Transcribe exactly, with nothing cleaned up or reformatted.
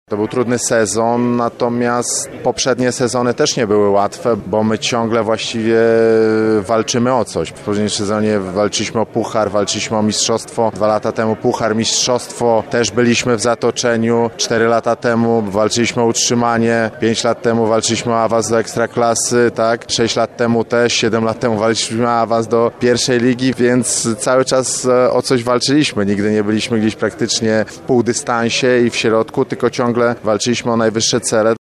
To był trudny sezon, natomiast poprzednie sezony też nie były łatwe, bo my ciągle właściwie walczymy o coś. W poprzednim sezonie walczyliśmy o puchar, walczyliśmy o mistrzostwo. Dwa lata temu puchar, mistrzostwo. Też byliśmy w zatoczeniu. Cztery lata temu walczyliśmy o utrzymanie. Pięć lat temu walczyliśmy o awans do ekstraklasy, tak? Sześć lat temu też, siedem lat temu walczyliśmy o awans do pierwszej ligi, więc cały czas o coś walczyliśmy. Nigdy nie byliśmy gdzieś praktycznie w półdystansie i w środku, tylko ciągle walczyliśmy o najwyższe cele.